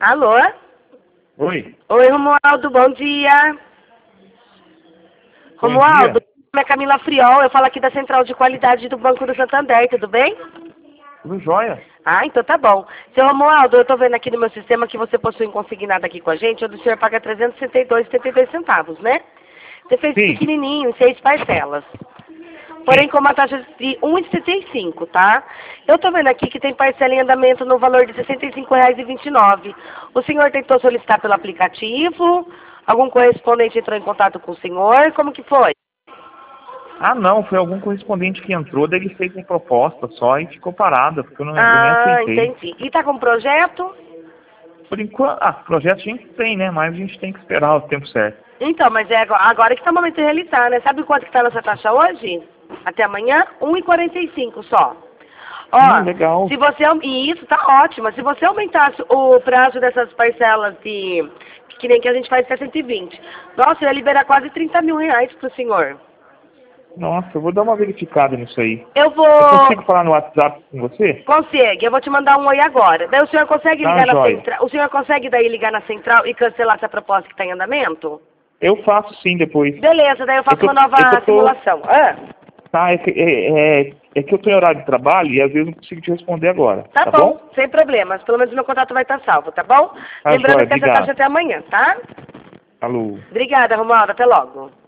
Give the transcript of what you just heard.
Alô? Oi. Oi, Romualdo, bom dia. Bom Romualdo, dia. meu nome é Camila Friol, eu falo aqui da Central de Qualidade do Banco do Santander, tudo bem? Tudo jóia? Ah, então tá bom. Seu Romualdo, eu tô vendo aqui no meu sistema que você possui um consignado aqui com a gente, onde o senhor paga 362,72 centavos, né? Você fez Sim, pequenininho, em 6 parcelas. Porém, sim. com uma taxa de 1,75, tá? Eu tô vendo aqui que tem parcela em andamento no valor de R$ 65,29. O senhor tentou solicitar pelo aplicativo? Algum correspondente entrou em contato com o senhor? Como que foi? Ah, não, foi algum correspondente que entrou, daí ele fez uma proposta só e ficou parada, porque eu nem Ah, aceitei. entendi. E tá com projeto? Por enquanto, projeto a gente tem, né? Mas a gente tem que esperar o tempo certo. Então, mas é agora que tá o momento de realizar, né? Sabe quanto que tá a nossa taxa hoje? Até amanhã? 1,45 só. Ó, Legal. se você... E isso tá ótimo. Se você aumentasse o prazo dessas parcelas de... Que nem que a gente faz até 120. Nossa, eu ia liberar quase R$ 30.000 pro senhor. Nossa, eu vou dar uma verificada nisso aí. Eu Eu vou... consigo falar no WhatsApp com você? Consegue, eu vou te mandar um oi agora. Daí o senhor consegue Tá, ligar na jóia. central... O senhor consegue daí ligar na central e cancelar essa proposta que tá em andamento? Eu faço sim depois. Beleza, daí eu É faço que uma eu nova tô. simulação. Ah, Tá, é que eu tô em horário de trabalho e às vezes não consigo te responder agora. tá Tá bom, bom? sem problemas. Pelo menos meu contato vai estar salvo, tá bom? Tá, Lembrando jóia. que essa taxa é Obrigado. até amanhã, tá? Alô. Obrigada, Romualdo. Até logo.